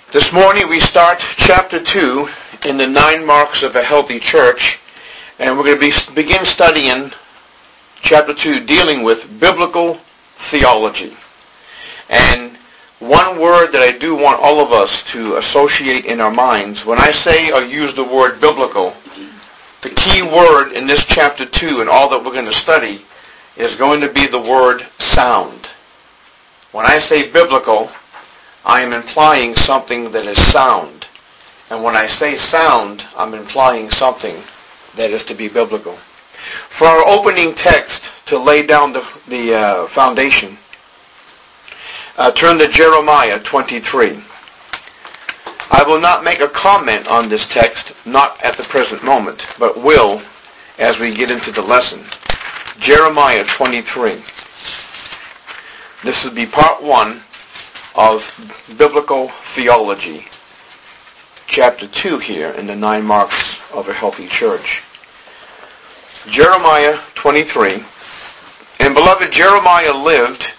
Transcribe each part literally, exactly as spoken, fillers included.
This morning we start chapter two in the nine marks of a healthy church, and we're going to be, begin studying chapter two dealing with biblical theology. And one word that I do want all of us to associate in our minds, when I say or use the word biblical, the key word in this chapter two and all that we're going to study is going to be the word sound. When I say biblical, I am implying something that is sound. And when I say sound, I'm implying something that is to be biblical. For our opening text to lay down the, the uh, foundation, uh, turn to Jeremiah twenty-three. I will not make a comment on this text, not at the present moment, but will as we get into the lesson. Jeremiah twenty-three. This will be part one of biblical theology, chapter two here in the nine marks of a healthy church. Jeremiah twenty-three. And beloved, Jeremiah lived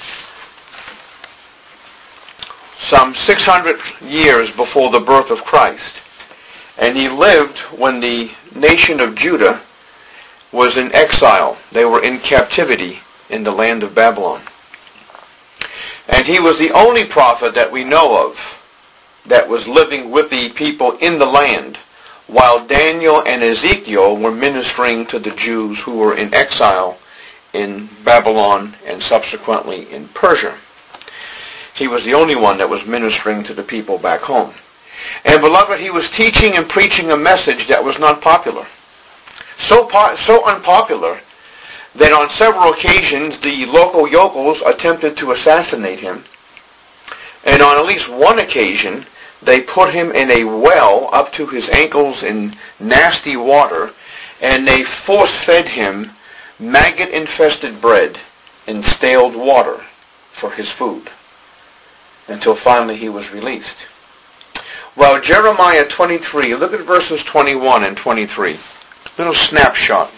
some six hundred years before the birth of Christ. And he lived when the nation of Judah was in exile. They were in captivity in the land of Babylon. And he was the only prophet that we know of that was living with the people in the land while Daniel and Ezekiel were ministering to the Jews who were in exile in Babylon and subsequently in Persia. He was the only one that was ministering to the people back home. And beloved, he was teaching and preaching a message that was not popular. So, po- so unpopular that on several occasions the local yokels attempted to assassinate him. And on at least one occasion, they put him in a well up to his ankles in nasty water, and they force-fed him maggot-infested bread and stale water for his food, until finally he was released. Well, Jeremiah twenty-three, look at verses twenty-one and twenty-three. Little snapshot.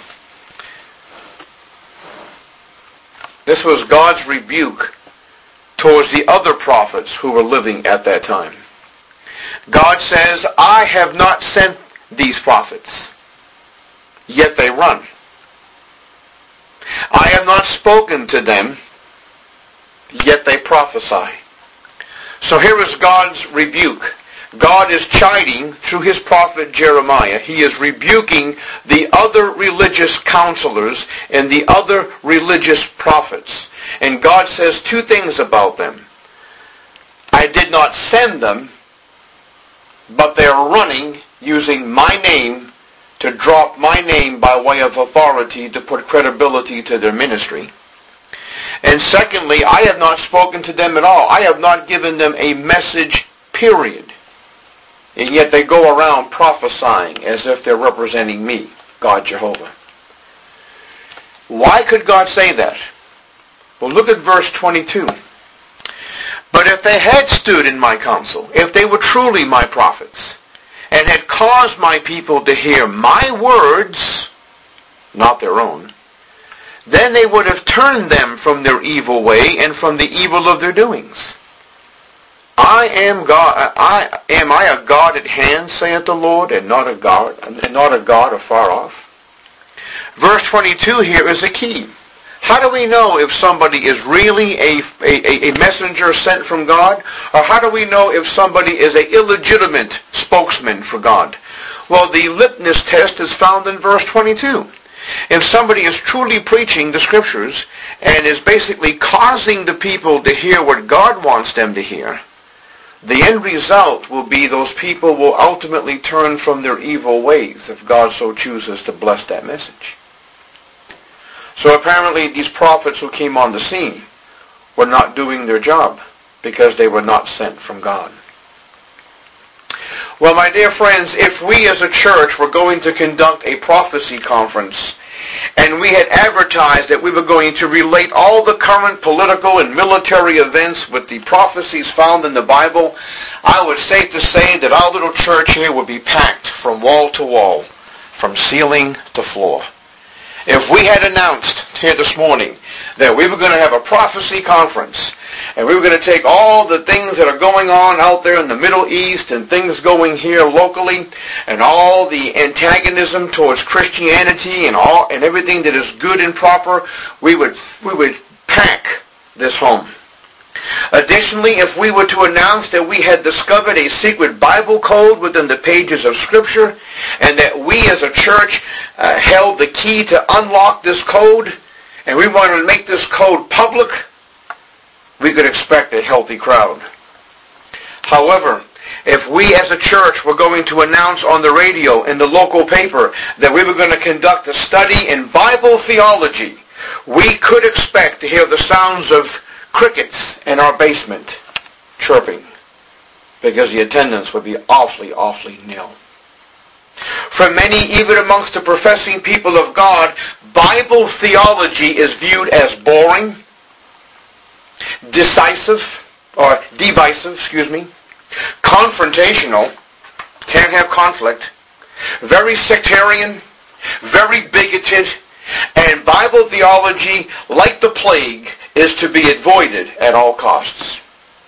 This was God's rebuke towards the other prophets who were living at that time. God says, I have not sent these prophets, yet they run. I have not spoken to them, yet they prophesy. So here is God's rebuke. God is chiding through his prophet Jeremiah. He is rebuking the other religious counselors and the other religious prophets. And God says two things about them. I did not send them, but they are running using my name to drop my name by way of authority to put credibility to their ministry. And secondly, I have not spoken to them at all. I have not given them a message, period. And yet they go around prophesying as if they're representing me, God Jehovah. Why could God say that? Well, look at verse twenty-two. But if they had stood in my counsel, if they were truly my prophets, and had caused my people to hear my words, not their own, then they would have turned them from their evil way and from the evil of their doings. I am God. I am I a God at hand, saith the Lord, and not a God, and not a God afar off. Verse twenty-two here is the key. How do we know if somebody is really a, a, a messenger sent from God, or how do we know if somebody is an illegitimate spokesman for God? Well, the litmus test is found in verse twenty-two. If somebody is truly preaching the Scriptures and is basically causing the people to hear what God wants them to hear, the end result will be those people will ultimately turn from their evil ways if God so chooses to bless that message. So apparently these prophets who came on the scene were not doing their job because they were not sent from God. Well, my dear friends, if we as a church were going to conduct a prophecy conference and we had advertised that we were going to relate all the current political and military events with the prophecies found in the Bible, I would safe to say that our little church here would be packed from wall to wall, from ceiling to floor. If we had announced here this morning that we were going to have a prophecy conference And we were going to take all the things that are going on out there in the Middle East and things going here locally and all the antagonism towards Christianity and all and everything that is good and proper, we would we would pack this home. Additionally, if we were to announce that we had discovered a secret Bible code within the pages of Scripture and that we as a church uh, held the key to unlock this code and we wanted to make this code public, we could expect a healthy crowd. However, if we as a church were going to announce on the radio, in the local paper, that we were going to conduct a study in Bible theology, we could expect to hear the sounds of crickets in our basement chirping, because the attendance would be awfully, awfully nil. For many, even amongst the professing people of God, Bible theology is viewed as boring, decisive, or divisive, excuse me, confrontational, can't have conflict, very sectarian, very bigoted, and Bible theology, like the plague, is to be avoided at all costs.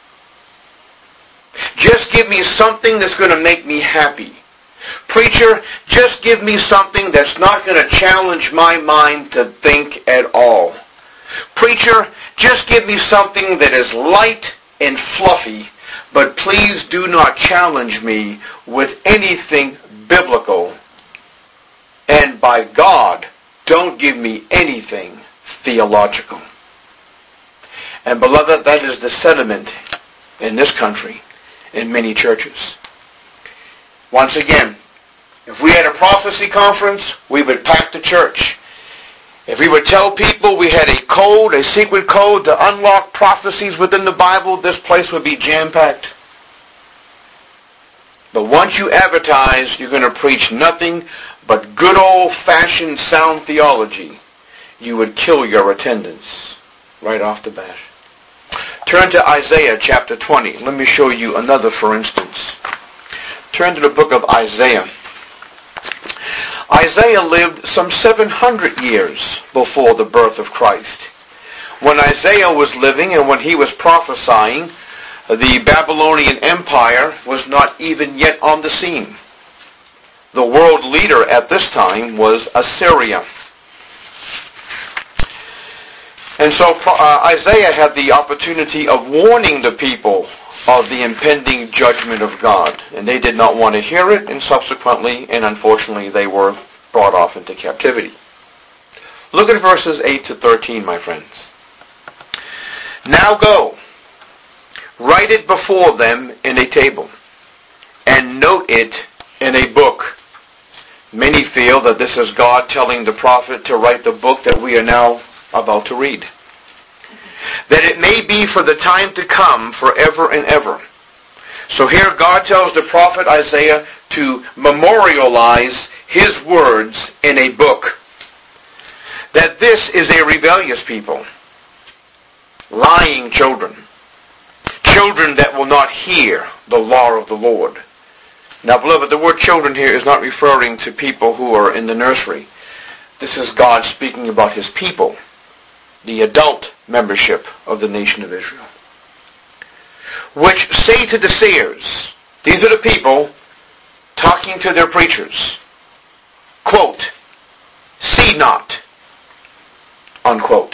Just give me something that's going to make me happy. Preacher, just give me something that's not going to challenge my mind to think at all. Preacher, just give me something that is light and fluffy, but please do not challenge me with anything biblical. And by God, don't give me anything theological. And beloved, that is the sentiment in this country, in many churches. Once again, if we had a prophecy conference, we would pack the church. If we would tell people we had a code, a secret code to unlock prophecies within the Bible, this place would be jam-packed. But once you advertise you're going to preach nothing but good old-fashioned sound theology, you would kill your attendance right off the bat. Turn to Isaiah chapter twenty. Let me show you another for instance. Turn to the book of Isaiah. Isaiah lived some seven hundred years before the birth of Christ. When Isaiah was living and when he was prophesying, the Babylonian Empire was not even yet on the scene. The world leader at this time was Assyria. And so uh, Isaiah had the opportunity of warning the people of the impending judgment of God. And they did not want to hear it, and subsequently, and unfortunately, they were brought off into captivity. Look at verses eight to thirteen, my friends. Now go, write it before them in a table, and note it in a book. Many feel that this is God telling the prophet to write the book that we are now about to read. That it may be for the time to come forever and ever. So here God tells the prophet Isaiah to memorialize his words in a book. That this is a rebellious people. Lying children. Children that will not hear the law of the Lord. Now, beloved, the word children here is not referring to people who are in the nursery. This is God speaking about his people, the adult membership of the nation of Israel. Which say to the seers, these are the people talking to their preachers, quote, see not, unquote.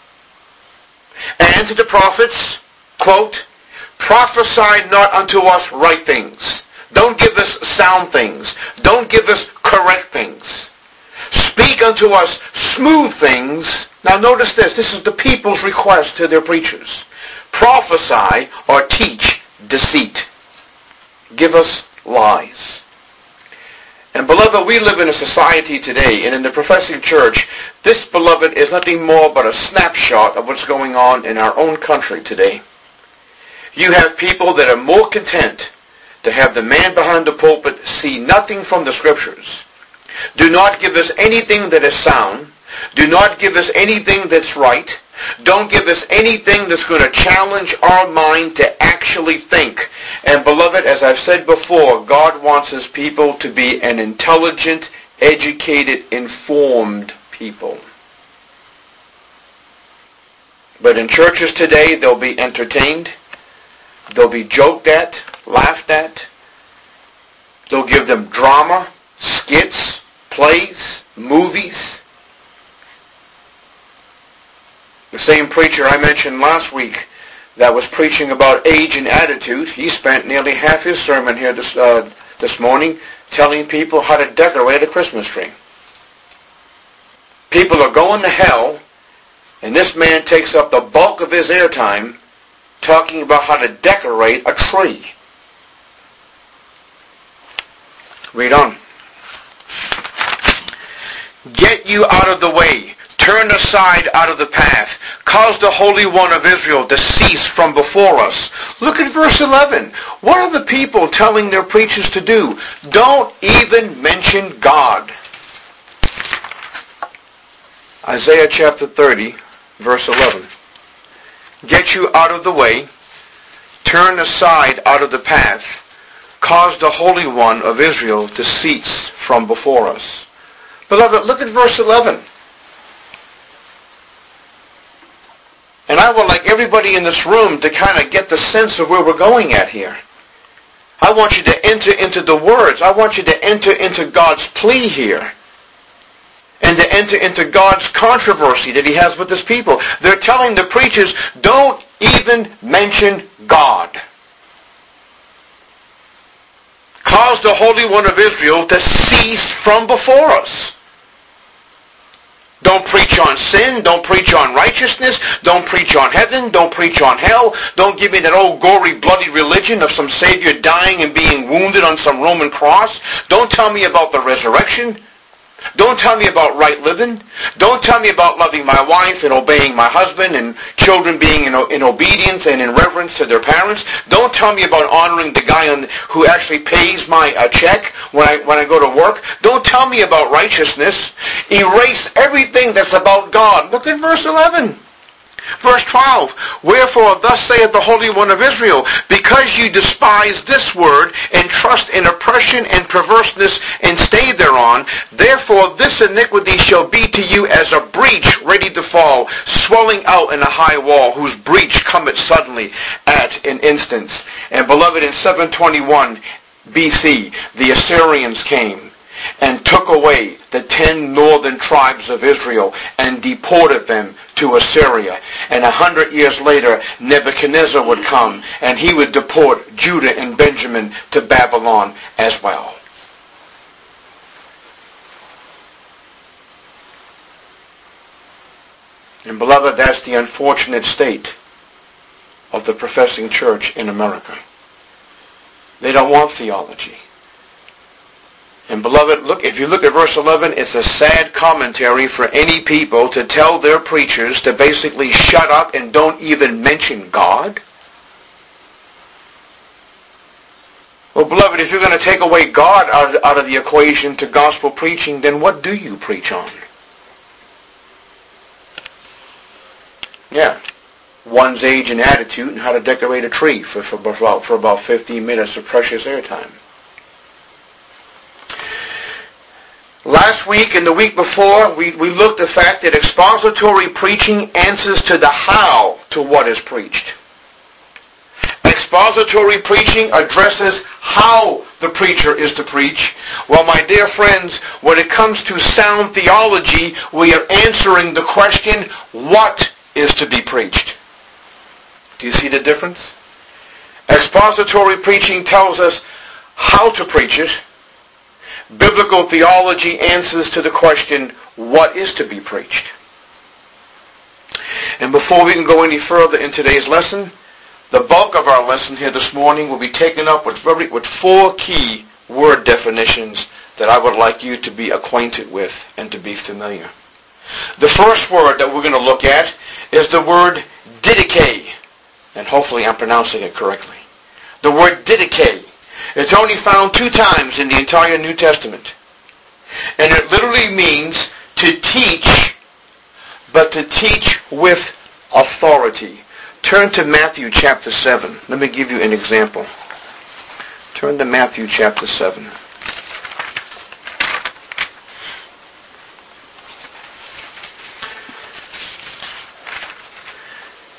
And to the prophets, quote, prophesy not unto us right things. Don't give us sound things. Don't give us correct things. Speak unto us smooth things. Now notice this. This is the people's request to their preachers. Prophesy or teach deceit. Give us lies. And beloved, we live in a society today, and in the professing church, this, beloved, is nothing more but a snapshot of what's going on in our own country today. You have people that are more content to have the man behind the pulpit see nothing from the Scriptures. Do not give us anything that is sound. Do not give us anything that's right. Don't give us anything that's going to challenge our mind to actually think. And beloved, as I've said before, God wants his people to be an intelligent, educated, informed people. But in churches today, they'll be entertained. They'll be joked at, laughed at. They'll give them drama, skits, plays, movies. The same preacher I mentioned last week that was preaching about age and attitude, he spent nearly half his sermon here this, uh, this morning telling people how to decorate a Christmas tree. People are going to hell, and this man takes up the bulk of his airtime talking about how to decorate a tree. Read on. Get you out of the way. Turn aside out of the path. Cause the Holy One of Israel to cease from before us. Look at verse eleven. What are the people telling their preachers to do? Don't even mention God. Isaiah chapter thirty, verse eleven. Get you out of the way. Turn aside out of the path. Cause the Holy One of Israel to cease from before us. Beloved, look at verse eleven. And I would like everybody in this room to kind of get the sense of where we're going at here. I want you to enter into the words. I want you to enter into God's plea here. And to enter into God's controversy that he has with his people. They're telling the preachers, don't even mention God. Cause the Holy One of Israel to cease from before us. Don't preach on sin. Don't preach on righteousness. Don't preach on heaven. Don't preach on hell. Don't give me that old gory, bloody religion of some Savior dying and being wounded on some Roman cross. Don't tell me about the resurrection. Don't tell me about right living. Don't tell me about loving my wife and obeying my husband and children being in, in obedience and in reverence to their parents. Don't tell me about honoring the guy on, who actually pays my uh, check when I, when I go to work. Don't tell me about righteousness. Erase everything that's about God. Look at verse eleven. Verse twelve, wherefore thus saith the Holy One of Israel, because you despise this word, and trust in oppression and perverseness, and stay thereon, therefore this iniquity shall be to you as a breach ready to fall, swelling out in a high wall, whose breach cometh suddenly at an instant. And beloved, in seven twenty-one B C, the Assyrians came and took away the ten northern tribes of Israel and deported them to Assyria. And a hundred years later, Nebuchadnezzar would come and he would deport Judah and Benjamin to Babylon as well. And beloved, that's the unfortunate state of the professing church in America. They don't want theology. And beloved, look, if you look at verse eleven, it's a sad commentary for any people to tell their preachers to basically shut up and don't even mention God. Well, beloved, if you're going to take away God out of, out of the equation to gospel preaching, then what do you preach on? Yeah, one's age and attitude and how to decorate a tree for, for, about, for about fifteen minutes of precious airtime. Last week and the week before, we, we looked at the fact that expository preaching answers to the how to what is preached. Expository preaching addresses how the preacher is to preach. Well, my dear friends, when it comes to sound theology, we are answering the question, what is to be preached? Do you see the difference? Expository preaching tells us how to preach it. Biblical theology answers to the question, what is to be preached? And before we can go any further in today's lesson, the bulk of our lesson here this morning will be taken up with, very, with four key word definitions that I would like you to be acquainted with and to be familiar. The first word that we're going to look at is the word didache, and hopefully I'm pronouncing it correctly. The word didache. It's only found two times in the entire New Testament. And it literally means to teach, but to teach with authority. Turn to Matthew chapter seven. Let me give you an example. Turn to Matthew chapter seven.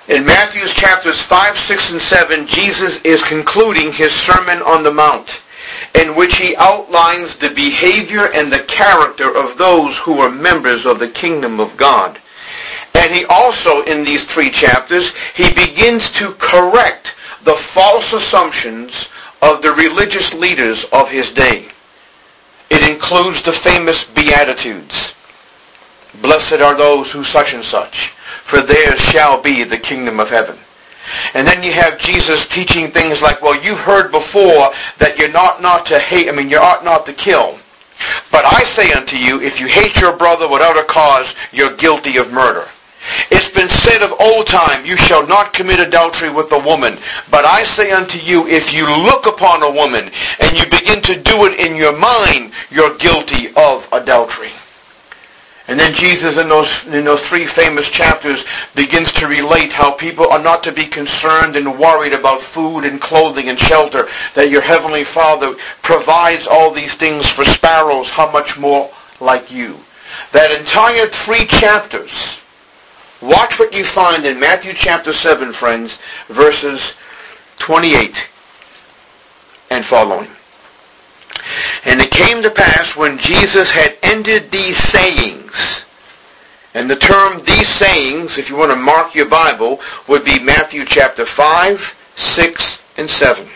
In Matthew chapters five, six, and seven, Jesus is concluding his Sermon on the Mount, in which he outlines the behavior and the character of those who are members of the kingdom of God. And he also, in these three chapters, he begins to correct the false assumptions of the religious leaders of his day. It includes the famous Beatitudes. Blessed are those who such and such, for theirs shall be the kingdom of heaven. And then you have Jesus teaching things like, well, you've heard before that you're not not to hate, I mean, you ought not to kill. But I say unto you, if you hate your brother without a cause, you're guilty of murder. It's been said of old time, you shall not commit adultery with a woman. But I say unto you, if you look upon a woman and you begin to do it in your mind, you're guilty of adultery. And then Jesus in those, in those three famous chapters begins to relate how people are not to be concerned and worried about food and clothing and shelter, that your heavenly Father provides all these things for sparrows, how much more like you. That entire three chapters, watch what you find in Matthew chapter seven, friends, verses twenty-eight and following. And it came to pass when Jesus had ended these sayings, and the term these sayings, if you want to mark your Bible, would be Matthew chapter five, six, and seven.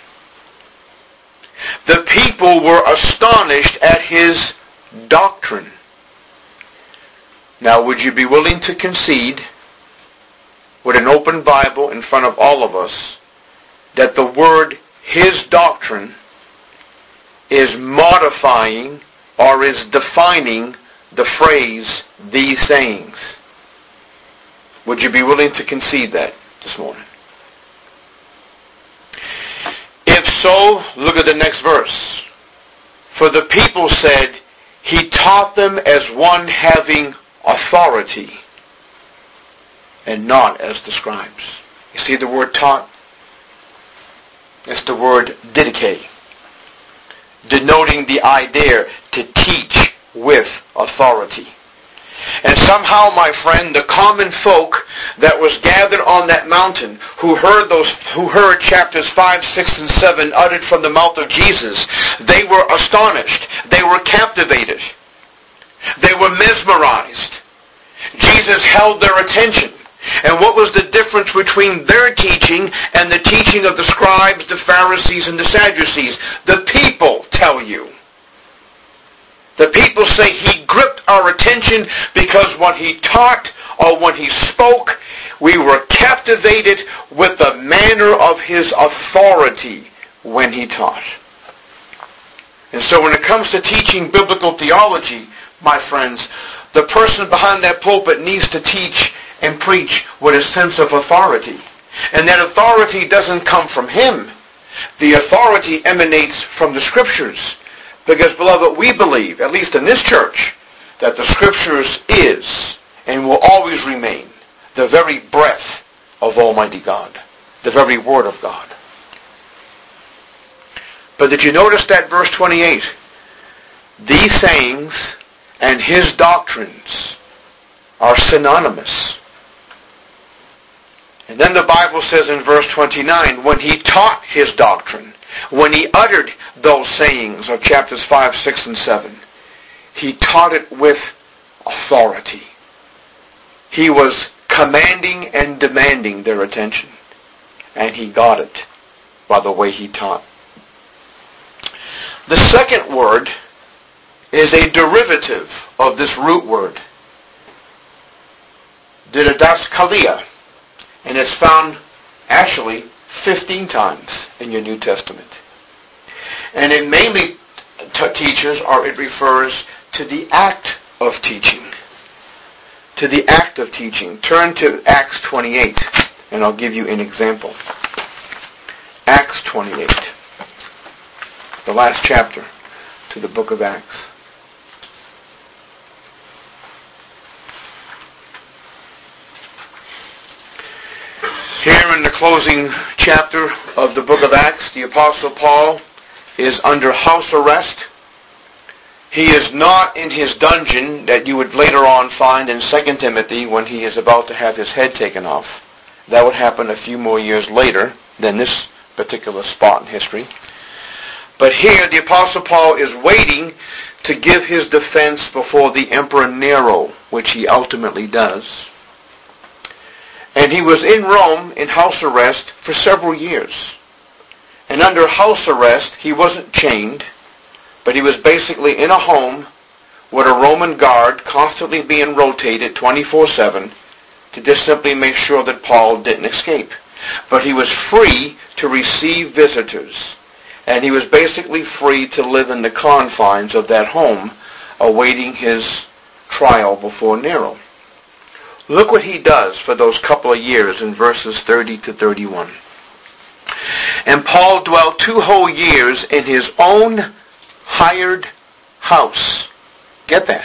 The people were astonished at his doctrine. Now, would you be willing to concede, with an open Bible in front of all of us, that the word his doctrine is modifying or is defining the phrase these sayings? Would you be willing to concede that this morning? If so, look at the next verse. For the people said, he taught them as one having authority, and not as the scribes. You see the word taught? It's the word didike, denoting the idea to teach with authority. And somehow, my friend, the common folk that was gathered on that mountain, who heard those, who heard chapters five, six, and seven uttered from the mouth of Jesus, they were astonished. They were captivated. They were mesmerized. Jesus held their attention. And what was the difference between their teaching and the teaching of the scribes, the Pharisees, and the Sadducees? The people tell you. The people say he gripped our attention because when he taught or when he spoke, we were captivated with the manner of his authority when he taught. And so when it comes to teaching biblical theology, my friends, the person behind that pulpit needs to teach and preach with a sense of authority. And that authority doesn't come from him. The authority emanates from the Scriptures. Because, beloved, we believe, at least in this church, that the Scriptures is and will always remain the very breath of Almighty God, the very Word of God. But did you notice that verse twenty-eight? These sayings and his doctrines are synonymous. And then the Bible says in verse twenty-nine, when he taught his doctrine, when he uttered those sayings of chapters five, six, and seven, he taught it with authority. He was commanding and demanding their attention. And he got it by the way he taught. The second word is a derivative of this root word, didaskalia, and it's found actually fifteen times in your New Testament. And it mainly t- teaches, or it refers to the act of teaching. To the act of teaching. Turn to Acts twenty-eight, and I'll give you an example. Acts twenty-eight, the last chapter to the book of Acts. Here in the closing chapter of the book of Acts, the Apostle Paul is under house arrest. He is not in his dungeon that you would later on find in Second Timothy when he is about to have his head taken off That would happen a few more years later than this particular spot in history. But here the Apostle Paul is waiting to give his defense before the Emperor Nero, which he ultimately does. And he was in Rome in house arrest for several years. And under house arrest, he wasn't chained, but he was basically in a home with a Roman guard constantly being rotated twenty-four seven to just simply make sure that Paul didn't escape. But he was free to receive visitors. And he was basically free to live in the confines of that home, awaiting his trial before Nero. Look what he does for those couple of years in verses thirty to thirty-one. And Paul dwelt two whole years in his own hired house. Get that?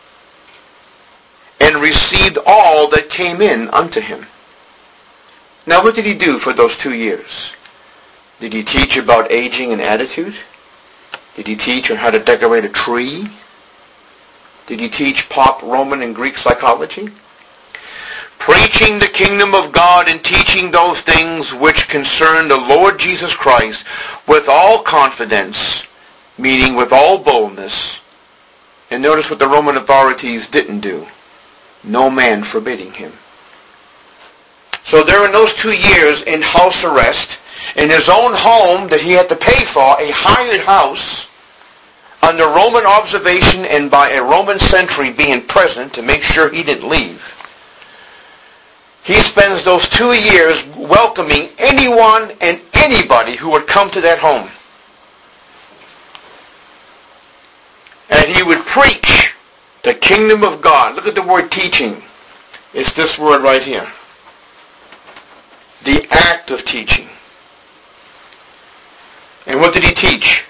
And received all that came in unto him. Now what did he do for those two years? Did he teach about aging and attitude? Did he teach on how to decorate a tree? Did he teach pop Roman and Greek psychology? Preaching the kingdom of God and teaching those things which concern the Lord Jesus Christ with all confidence, meaning with all boldness. And notice what the Roman authorities didn't do. No man forbidding him. So during those two years in house arrest, in his own home that he had to pay for, a hired house, under Roman observation and by a Roman sentry being present to make sure he didn't leave, he spends those two years welcoming anyone and anybody who would come to that home. And he would preach the kingdom of God. Look at the word teaching. It's this word right here. The act of teaching. And what did he teach?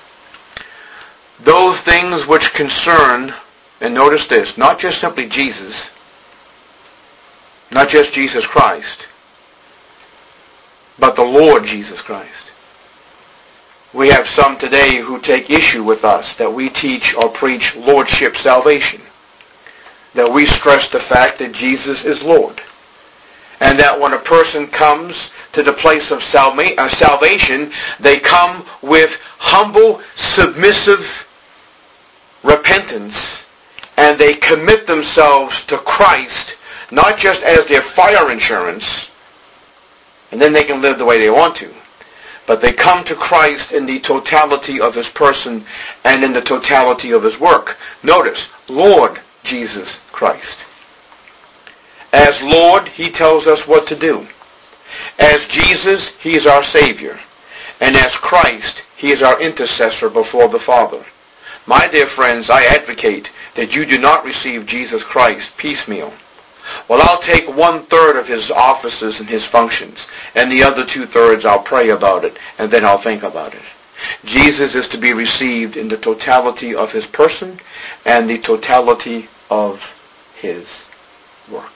Those things which concern, and notice this, not just simply Jesus, not just Jesus Christ, but the Lord Jesus Christ. We have some today who take issue with us that we teach or preach Lordship salvation, that we stress the fact that Jesus is Lord, and that when a person comes to the place of salva- uh, salvation, they come with humble, submissive repentance, and they commit themselves to Christ, not just as their fire insurance, and then they can live the way they want to, but they come to Christ in the totality of his person and in the totality of his work. Notice, Lord Jesus Christ. As Lord, he tells us what to do. As Jesus, he is our Savior. And as Christ, he is our intercessor before the Father. My dear friends, I advocate that you do not receive Jesus Christ piecemeal. Well, I'll take one-third of his offices and his functions, and the other two-thirds I'll pray about it, and then I'll think about it. Jesus is to be received in the totality of his person and the totality of his work.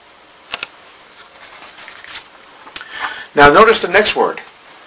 Now notice the next word.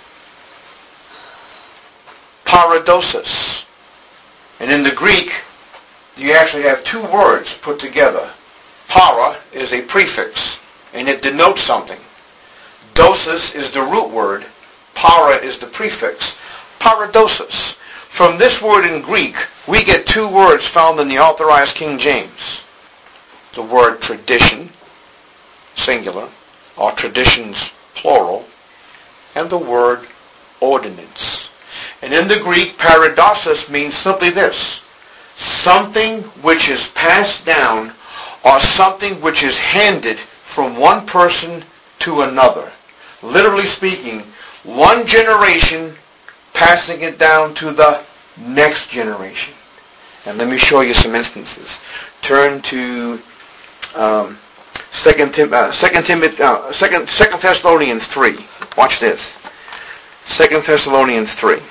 Paradosis. And in the Greek, you actually have two words put together. Para is a prefix, and it denotes something. Dosis is the root word. Para is the prefix. Paradosis. From this word in Greek, we get two words found in the Authorized King James. The word tradition, singular, or traditions, plural, and the word ordinance. And in the Greek, paradosis means simply this: something which is passed down or something which is handed from one person to another. Literally speaking, one generation passing it down to the next generation. And let me show you some instances. Turn to um, Second, Tim, uh, Second, Timothy, uh, Second, Second Thessalonians three. Watch this. Second Thessalonians three.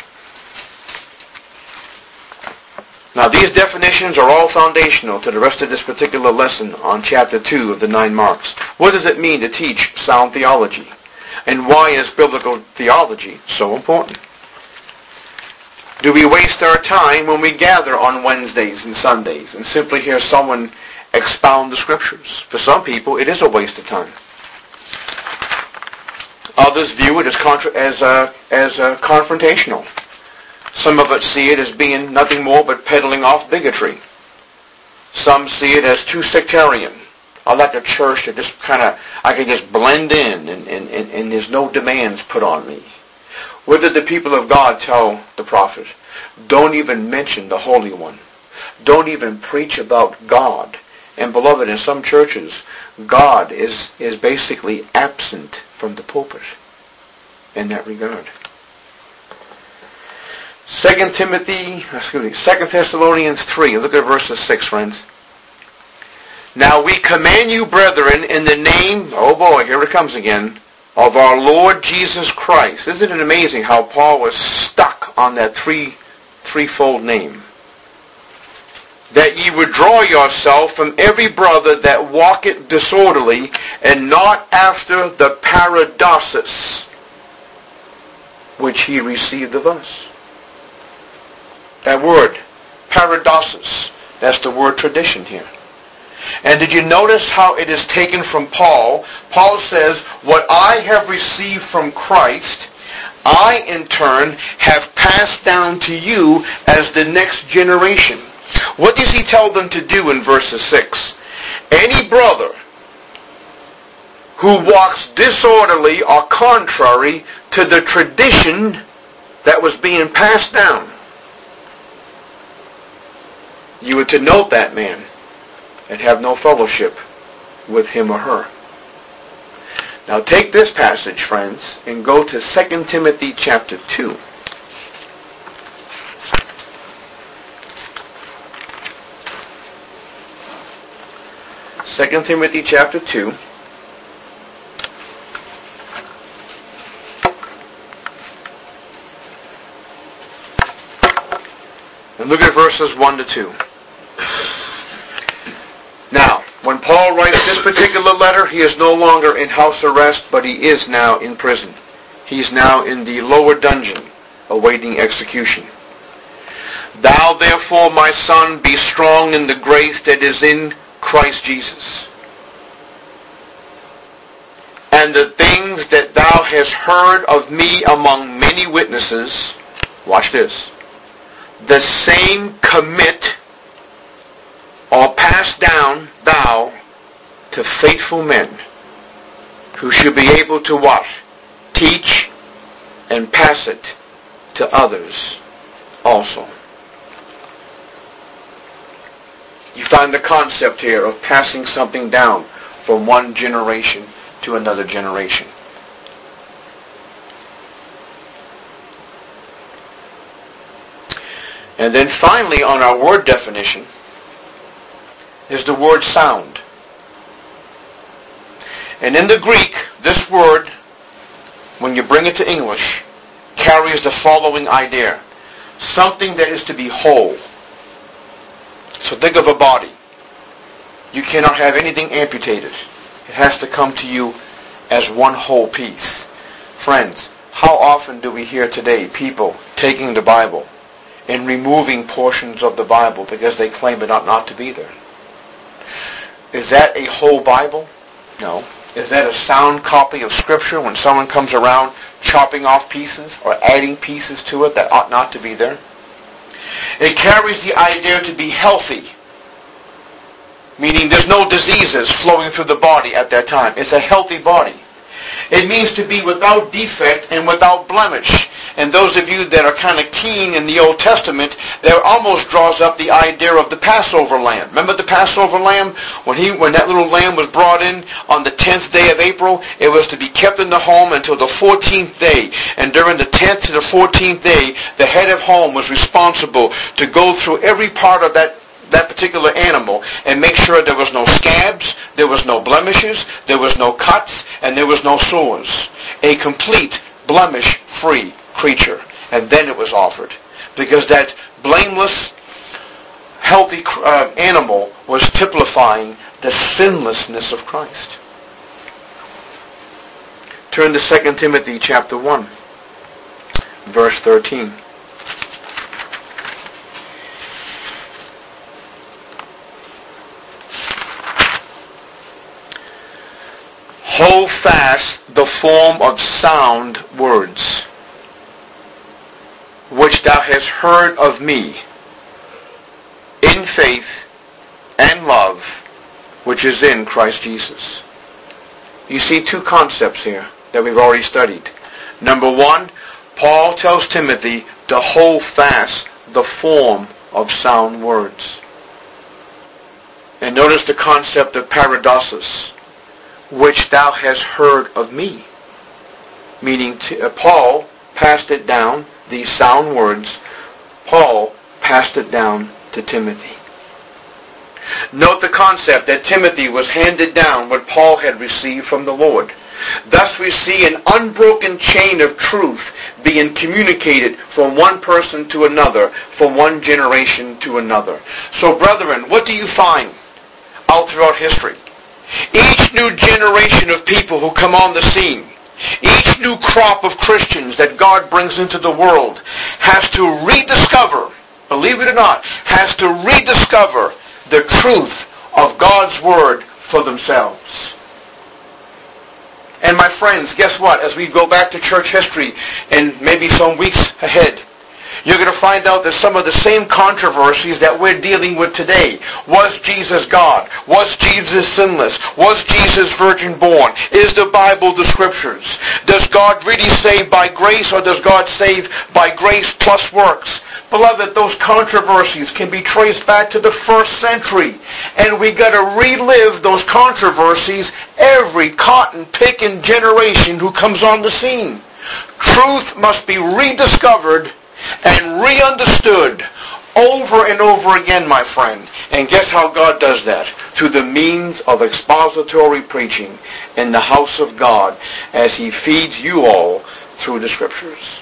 Now these definitions are all foundational to the rest of this particular lesson on chapter two of the nine marks. What does it mean to teach sound theology? And why is biblical theology so important? Do we waste our time when we gather on Wednesdays and Sundays and simply hear someone expound the Scriptures? For some people, it is a waste of time. Others view it as contra- as uh, as uh, confrontational. Some of us see it as being nothing more but peddling off bigotry. Some see it as too sectarian. I like a church that just kind of, I can just blend in and, and, and, and there's no demands put on me. What did the people of God tell the prophet? Don't even mention the Holy One. Don't even preach about God. And beloved, in some churches, God is, is basically absent from the pulpit in that regard. Second Timothy, excuse me, Second Thessalonians three. Look at verses six, friends. Now we command you, brethren, in the name, oh boy, here it comes again, of our Lord Jesus Christ. Isn't it amazing how Paul was stuck on that three, threefold name? That ye withdraw yourself from every brother that walketh disorderly, and not after the paradoxus which he received of us. That word, paradoxus, that's the word tradition here. And did you notice how it is taken from Paul? Paul says, what I have received from Christ, I in turn have passed down to you as the next generation. What does he tell them to do in verses six? Any brother who walks disorderly or contrary to the tradition that was being passed down, you were to note that man and have no fellowship with him or her. Now take this passage, friends, and go to Second Timothy chapter two. Second Timothy chapter two. And look at verses one to two. Now, when Paul writes this particular letter, he is no longer in house arrest, but he is now in prison. He's now in the lower dungeon, awaiting execution. Thou therefore, my son, be strong in the grace that is in Christ Jesus. And the things that thou hast heard of me among many witnesses, watch this, the same commit or pass down thou to faithful men who should be able to what? Teach and pass it to others also. You find the concept here of passing something down from one generation to another generation. And then finally, on our word definition, is the word sound. And in the Greek, this word, when you bring it to English, carries the following idea. Something that is to be whole. So think of a body. You cannot have anything amputated. It has to come to you as one whole piece. Friends, how often do we hear today people taking the Bible and removing portions of the Bible because they claim it ought not to be there? Is that a whole Bible? No. Is that a sound copy of Scripture when someone comes around chopping off pieces or adding pieces to it that ought not to be there? It carries the idea to be healthy, meaning there's no diseases flowing through the body at that time. It's a healthy body. It means to be without defect and without blemish. And those of you that are kind of keen in the Old Testament, that almost draws up the idea of the Passover lamb. Remember the Passover lamb? When he, when that little lamb was brought in on the tenth day of April, it was to be kept in the home until the fourteenth day. And during the tenth to the fourteenth day, the head of home was responsible to go through every part of that that particular animal and make sure there was no scabs, there was no blemishes, there was no cuts, and there was no sores. A complete blemish-free creature. And then it was offered. Because that blameless, healthy uh, animal was typifying the sinlessness of Christ. Turn to Second Timothy chapter one, verse thirteen. Hold fast the form of sound words, which thou hast heard of me, in faith and love, which is in Christ Jesus. You see two concepts here that we've already studied. Number one, Paul tells Timothy to hold fast the form of sound words. And notice the concept of paradosis, which thou hast heard of me. Meaning to, uh, Paul passed it down, these sound words, Paul passed it down to Timothy. Note the concept that Timothy was handed down what Paul had received from the Lord. Thus we see an unbroken chain of truth being communicated from one person to another, from one generation to another. So brethren, what do you find out throughout history? Each new generation of people who come on the scene, each new crop of Christians that God brings into the world has to rediscover, believe it or not, has to rediscover the truth of God's Word for themselves. And my friends, guess what? As we go back to church history and maybe some weeks ahead, you're going to find out that some of the same controversies that we're dealing with today. Was Jesus God? Was Jesus sinless? Was Jesus virgin born? Is the Bible the Scriptures? Does God really save by grace, or does God save by grace plus works? Beloved, those controversies can be traced back to the first century. And we got to relive those controversies every cotton-picking generation who comes on the scene. Truth must be rediscovered and re-understood over and over again, my friend. And guess how God does that? Through the means of expository preaching in the house of God, as He feeds you all through the Scriptures.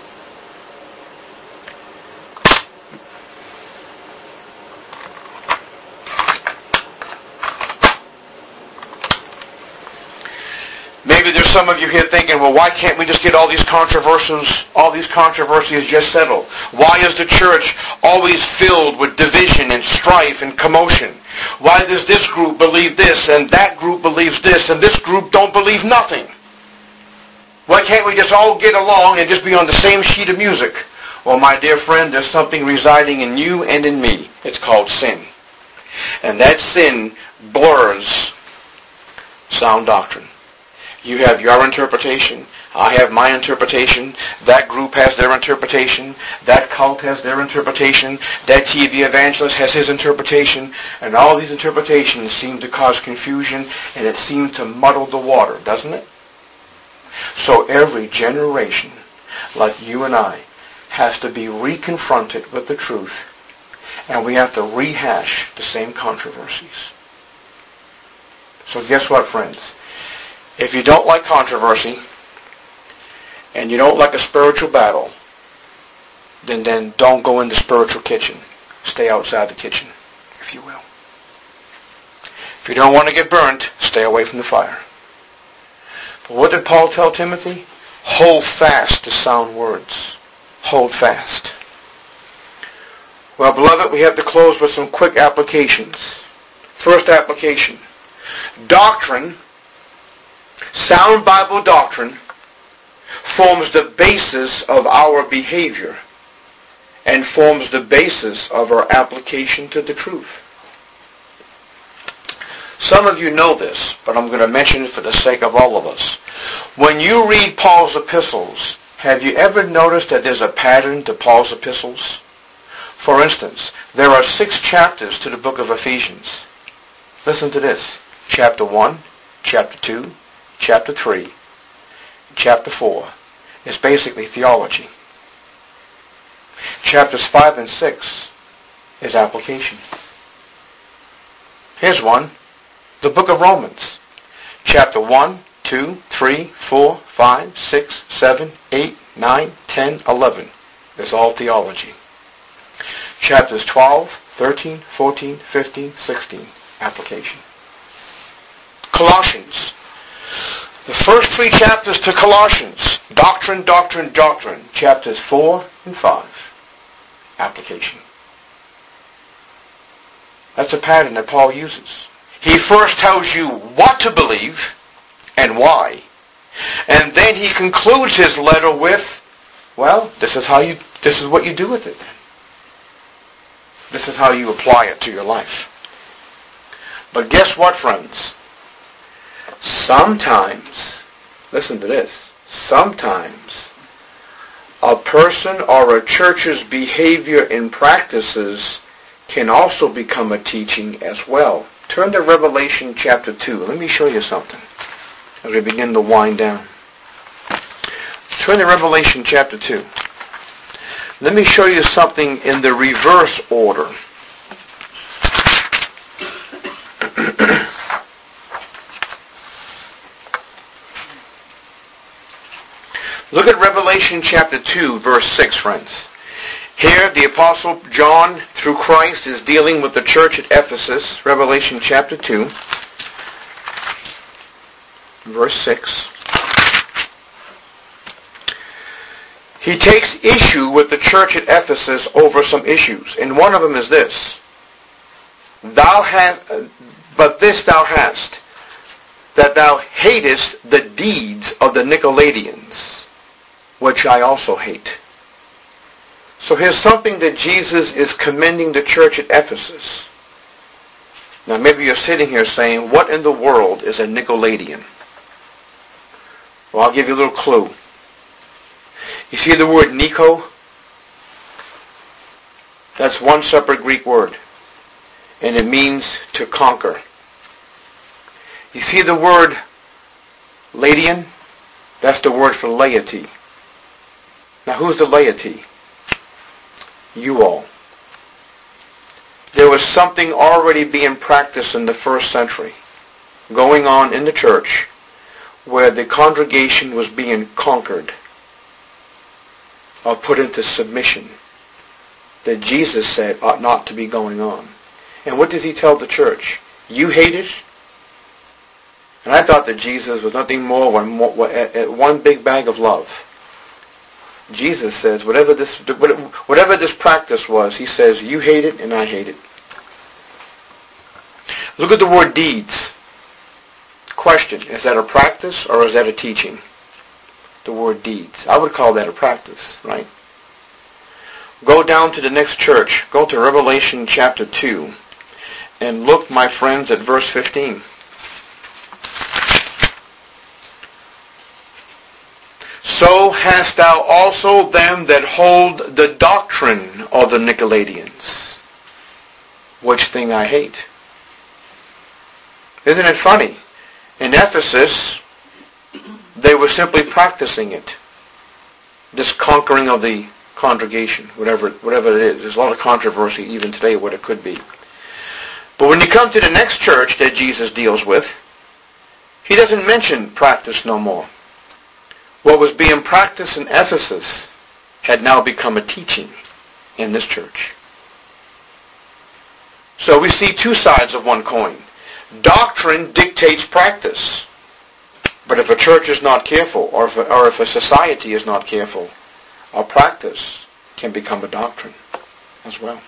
Maybe there's some of you here thinking, well, why can't we just get all these controversies, all these controversies just settled? Why is the church always filled with division and strife and commotion? Why does this group believe this and that group believes this and this group don't believe nothing? Why can't we just all get along and just be on the same sheet of music? Well, my dear friend, there's something residing in you and in me. It's called sin. And that sin blurs sound doctrine. You have your interpretation. I have my interpretation. That group has their interpretation. That cult has their interpretation. That T V evangelist has his interpretation. And all these interpretations seem to cause confusion, and it seems to muddle the water, doesn't it? So every generation, like you and I, has to be reconfronted with the truth, and we have to rehash the same controversies. So guess what, friends? If you don't like controversy, and you don't like a spiritual battle, then, then don't go in the spiritual kitchen. Stay outside the kitchen, if you will. If you don't want to get burnt, stay away from the fire. But what did Paul tell Timothy? Hold fast to sound words. Hold fast. Well, beloved, we have to close with some quick applications. First application. Doctrine, sound Bible doctrine, forms the basis of our behavior and forms the basis of our application to the truth. Some of you know this, but I'm going to mention it for the sake of all of us. When you read Paul's epistles, have you ever noticed that there's a pattern to Paul's epistles? For instance, there are six chapters to the book of Ephesians. Listen to this. Chapter one, chapter two, chapter three, chapter four. It's basically theology. Chapters five and six is application. Here's one. The book of Romans. Chapter one, two, three, four, five, six, seven, eight, nine, ten, eleven. It's all theology. Chapters twelve, thirteen, fourteen, fifteen, sixteen. Application. Colossians. The first three chapters to Colossians. Doctrine, doctrine, doctrine. Chapters four and five. Application. That's a pattern that Paul uses. He first tells you what to believe and why. And then he concludes his letter with, well, this is how you, this is what you do with it. This is how you apply it to your life. But guess what, friends? Sometimes, listen to this, sometimes a person or a church's behavior and practices can also become a teaching as well. Turn to Revelation chapter two. Let me show you something as we begin to wind down. Turn to Revelation chapter two. Let me show you something in the reverse order. Look at Revelation chapter two, verse six, friends. Here, the Apostle John, through Christ, is dealing with the church at Ephesus. Revelation chapter two, verse six. He takes issue with the church at Ephesus over some issues, and one of them is this: Thou hast, but this thou hast, that thou hatest the deeds of the Nicolaitans, which I also hate. So here's something that Jesus is commending the church at Ephesus. Now maybe you're sitting here saying, what in the world is a Nicolaitan? Well, I'll give you a little clue. You see the word Nico? That's one separate Greek word, and it means to conquer. You see the word Latian? That's the word for laity. Now who's the laity? You all. There was something already being practiced in the first century, going on in the church, where the congregation was being conquered or put into submission, that Jesus said ought not to be going on. And what does he tell the church? You hate it? And I thought that Jesus was nothing more than one big bag of love. Jesus says, whatever this whatever this practice was, he says, you hate it and I hate it. Look at the word deeds. Question, is that a practice or is that a teaching? The word deeds. I would call that a practice, right? Go down to the next church. Go to Revelation chapter two. And look, my friends, at verse fifteen. So hast thou also them that hold the doctrine of the Nicolaitans, which thing I hate. Isn't it funny? In Ephesus, they were simply practicing it. This conquering of the congregation, whatever, whatever it is. There's a lot of controversy even today what it could be. But when you come to the next church that Jesus deals with, he doesn't mention practice no more. What was being practiced in Ephesus had now become a teaching in this church. So we see two sides of one coin. Doctrine dictates practice. But if a church is not careful, or if a, or if a society is not careful, a practice can become a doctrine as well.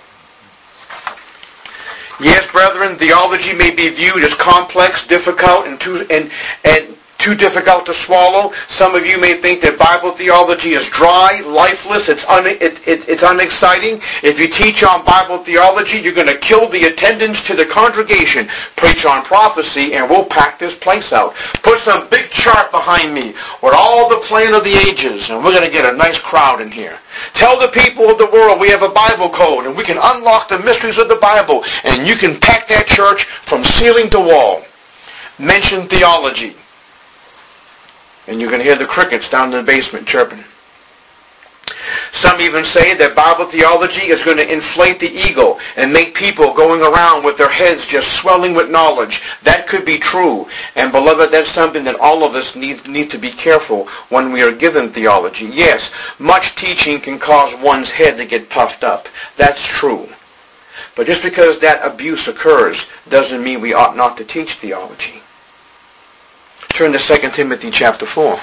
Yes, brethren, theology may be viewed as complex, difficult, and too, and, and too difficult to swallow. Some of you may think that Bible theology is dry, lifeless, it's un, it, it, it's unexciting. If you teach on Bible theology, you're going to kill the attendance to the congregation. Preach on prophecy, and we'll pack this place out. Put some big chart behind me with all the plan of the ages, and we're going to get a nice crowd in here. Tell the people of the world we have a Bible code, and we can unlock the mysteries of the Bible, and you can pack that church from ceiling to wall. Mention theology. And you can hear the crickets down in the basement chirping. Some even say that Bible theology is going to inflate the ego and make people going around with their heads just swelling with knowledge. That could be true. And beloved, that's something that all of us need, need to be careful when we are given theology. Yes, much teaching can cause one's head to get puffed up. That's true. But just because that abuse occurs doesn't mean we ought not to teach theology. Turn to Second Timothy chapter four.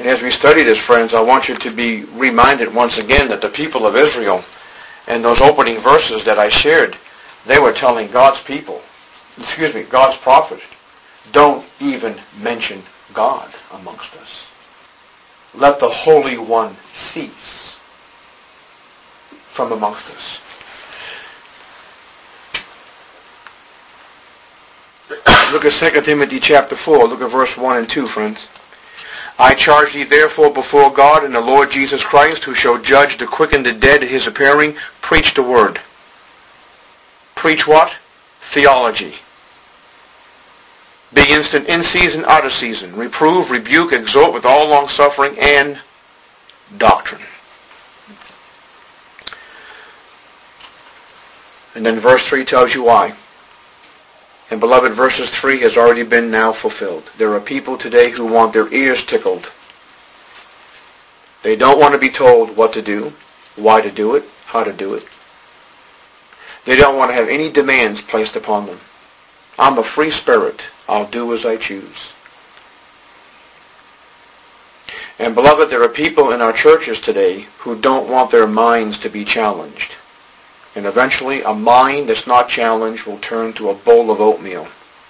And as we study this, friends, I want you to be reminded once again that the people of Israel, in those opening verses that I shared, they were telling God's people, excuse me, God's prophet, don't even mention God amongst us. Let the Holy One cease from amongst us. Look at Second Timothy chapter four. Look at verse one and two, friends. I charge thee therefore before God and the Lord Jesus Christ, who shall judge the quick and the dead at his appearing, preach the word. Preach what? Theology. Be instant in season, out of season. Reprove, rebuke, exhort with all longsuffering and doctrine. And then verse three tells you why. And beloved, verses three has already been now fulfilled. There are people today who want their ears tickled. They don't want to be told what to do, why to do it, how to do it. They don't want to have any demands placed upon them. I'm a free spirit. I'll do as I choose. And beloved, there are people in our churches today who don't want their minds to be challenged. And eventually, a mind that's not challenged will turn to a bowl of oatmeal.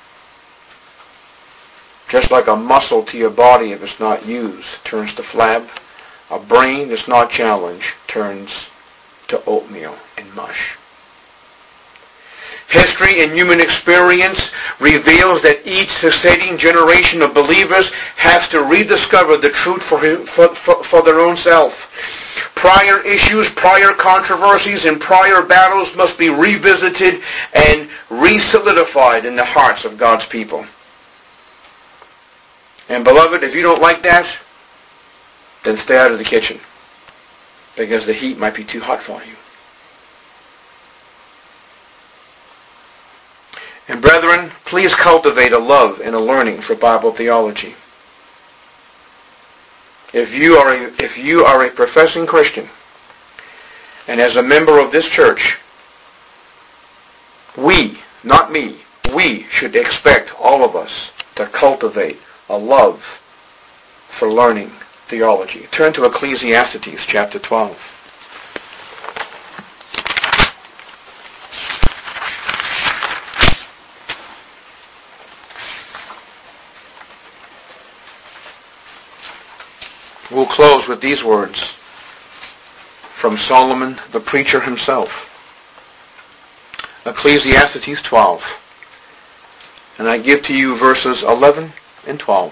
Just like a muscle to your body, if it's not used, turns to flab, a brain that's not challenged turns to oatmeal and mush. History and human experience reveals that each succeeding generation of believers has to rediscover the truth for, for, for, for their own self. Prior issues, prior controversies, and prior battles must be revisited and re-solidified in the hearts of God's people. And beloved, if you don't like that, then stay out of the kitchen, because the heat might be too hot for you. And brethren, please cultivate a love and a learning for Bible theology. If you are a, if you are a professing Christian, and as a member of this church, we, not me, we should expect all of us to cultivate a love for learning theology. Turn to Ecclesiastes chapter twelve. We'll close with these words from Solomon the preacher himself. Ecclesiastes twelve. And I give to you verses eleven and twelve.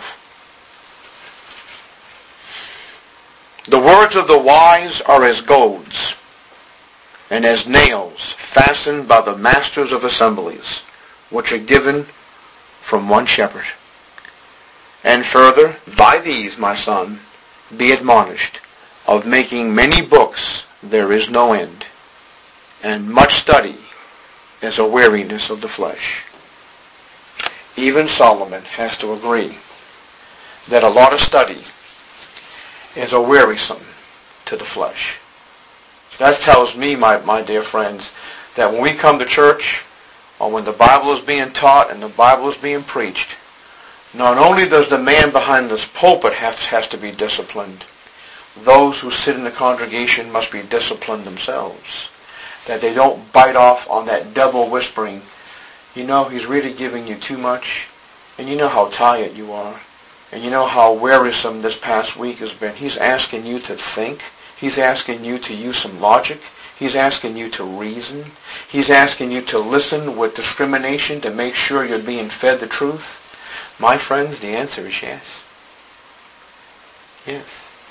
The words of the wise are as goads, and as nails fastened by the masters of assemblies, which are given from one shepherd. And further, by these, my son, be admonished, of making many books there is no end, and much study is a weariness of the flesh. Even Solomon has to agree that a lot of study is a wearisome to the flesh. So that tells me, my, my dear friends, that when we come to church, or when the Bible is being taught and the Bible is being preached, not only does the man behind this pulpit have, has to be disciplined, those who sit in the congregation must be disciplined themselves, that they don't bite off on that devil whispering, you know, he's really giving you too much, and you know how tired you are, and you know how wearisome this past week has been. He's asking you to think. He's asking you to use some logic. He's asking you to reason. He's asking you to listen with discrimination to make sure you're being fed the truth. My friends, the answer is yes. Yes.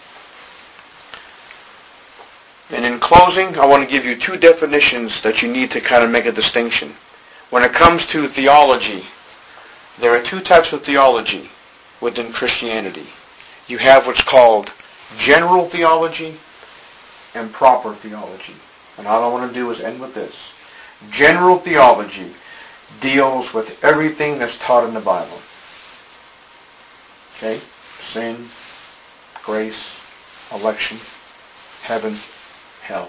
And in closing, I want to give you two definitions that you need to kind of make a distinction. When it comes to theology, there are two types of theology within Christianity. You have what's called general theology and proper theology. And all I want to do is end with this. General theology deals with everything that's taught in the Bible. Okay? Sin, grace, election, heaven, hell.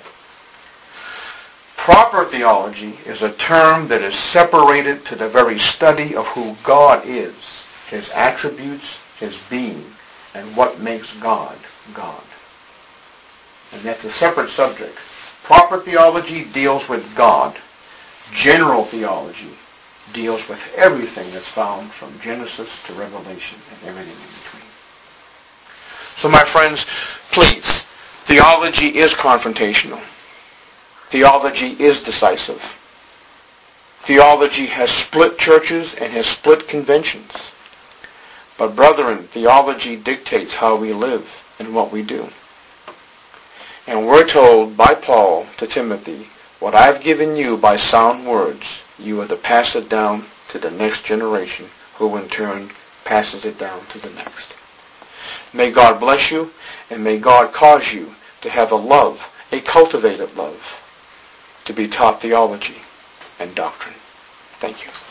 Proper theology is a term that is separated to the very study of who God is, His attributes, His being, and what makes God, God. And that's a separate subject. Proper theology deals with God. General theology deals with everything that's found from Genesis to Revelation and everything in between. So my friends, please, theology is confrontational. Theology is decisive. Theology has split churches and has split conventions. But brethren, theology dictates how we live and what we do. And we're told by Paul to Timothy, what I've given you by sound words, you are to pass it down to the next generation, who in turn passes it down to the next. May God bless you, and may God cause you to have a love, a cultivated love, to be taught theology and doctrine. Thank you.